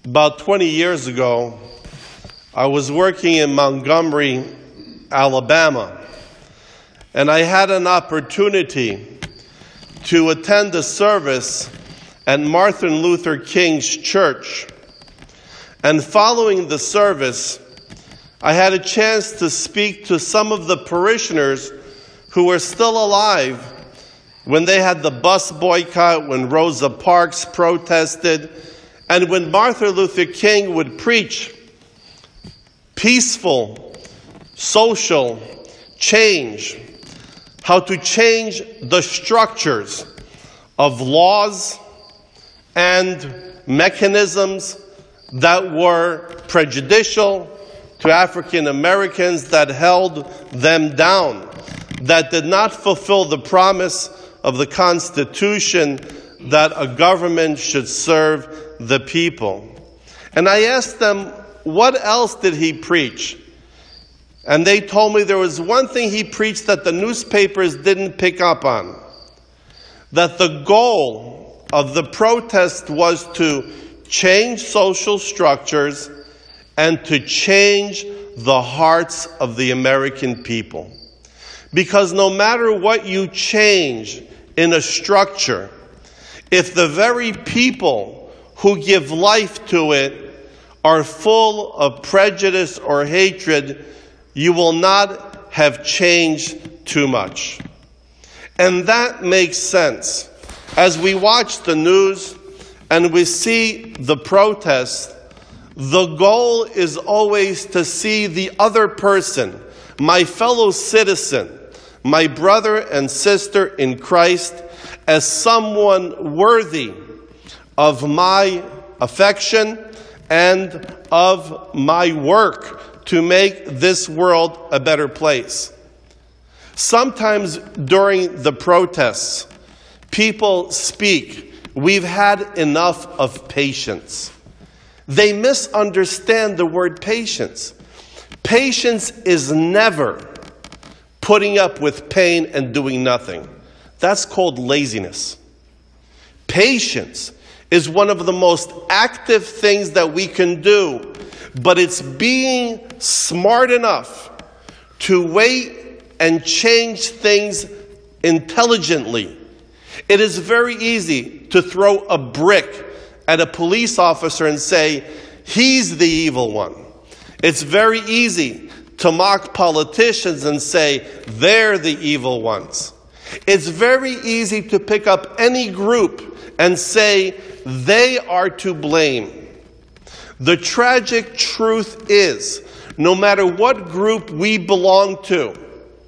About 20 years ago, I was working in Montgomery, Alabama, and I had an opportunity to attend a service at Martin Luther King's church. And following the service, I had a chance to speak to some of the parishioners who were still alive when they had the bus boycott, when Rosa Parks protested, and when Martin Luther King would preach peaceful, social change, how to change the structures of laws and mechanisms that were prejudicial to African Americans, that held them down, that did not fulfill the promise of the Constitution that a government should serve the people. And I asked them, what else did he preach? And they told me there was one thing he preached that the newspapers didn't pick up on. That the goal of the protest was to change social structures and to change the hearts of the American people. Because no matter what you change in a structure, if the very people who give life to it are full of prejudice or hatred, you will not have changed too much. And that makes sense. As we watch the news and we see the protests, the goal is always to see the other person, my fellow citizen, my brother and sister in Christ, as someone worthy of my affection and of my work to make this world a better place. Sometimes during the protests, people speak, "We've had enough of patience." They misunderstand the word patience. Patience is never putting up with pain and doing nothing. That's called laziness. Patience is one of the most active things that we can do, but it's being smart enough to wait and change things intelligently. It is very easy to throw a brick at a police officer and say, he's the evil one. It's very easy to mock politicians and say, they're the evil ones. It's very easy to pick up any group and say, they are to blame. The tragic truth is, no matter what group we belong to,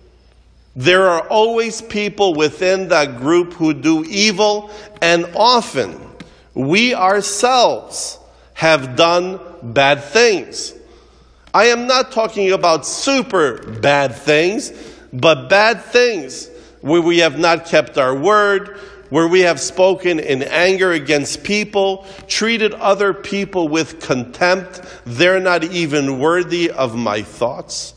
there are always people within that group who do evil, and often we ourselves have done bad things. I am not talking about super bad things, but bad things where we have not kept our word, where we have spoken in anger against people, treated other people with contempt. They're not even worthy of my thoughts.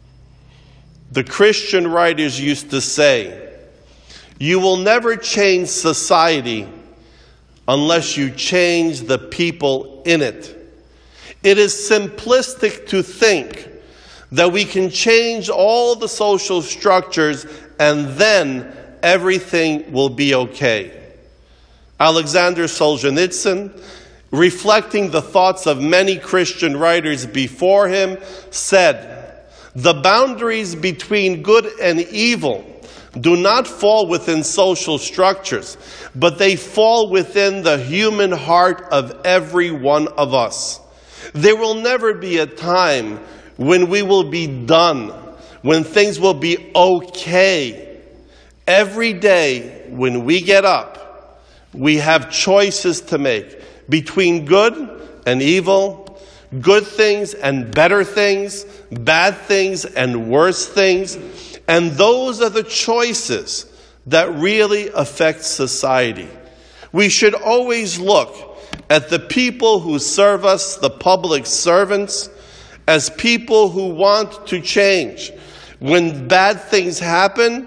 The Christian writers used to say, you will never change society unless you change the people in it. It is simplistic to think that we can change all the social structures and then everything will be okay. Alexander Solzhenitsyn, reflecting the thoughts of many Christian writers before him, said, the boundaries between good and evil do not fall within social structures, but they fall within the human heart of every one of us. There will never be a time when we will be done, when things will be okay. Every day when we get up, we have choices to make between good and evil, good things and better things, bad things and worse things. And those are the choices that really affect society. We should always look at the people who serve us, the public servants, as people who want to change. When bad things happen,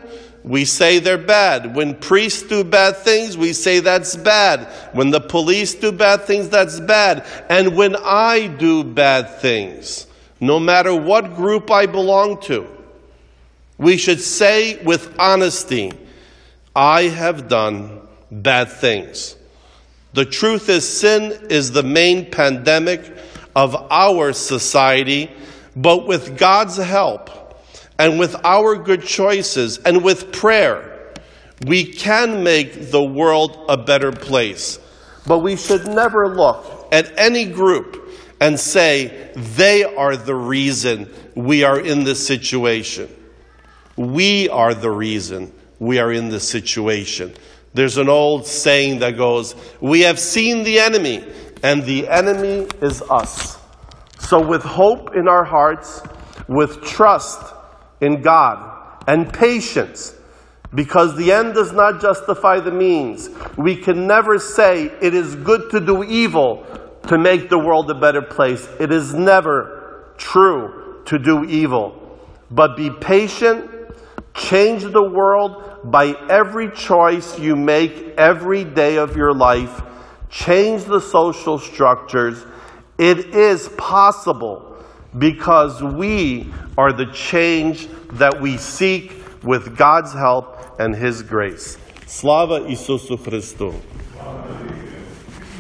we say they're bad. When priests do bad things, we say that's bad. When the police do bad things, that's bad. And when I do bad things, no matter what group I belong to, we should say with honesty, I have done bad things. The truth is, sin is the main pandemic of our society, but with God's help, and with our good choices, and with prayer, we can make the world a better place. But we should never look at any group and say, they are the reason we are in this situation. We are the reason we are in this situation. There's an old saying that goes, we have seen the enemy, and the enemy is us. So with hope in our hearts, with trust in God, and patience, because the end does not justify the means. We can never say it is good to do evil to make the world a better place. It is never true to do evil. But be patient, change the world by every choice you make every day of your life. Change the social structures. It is possible, because we are the change that we seek with God's help and His grace. Slava Isusu Christu.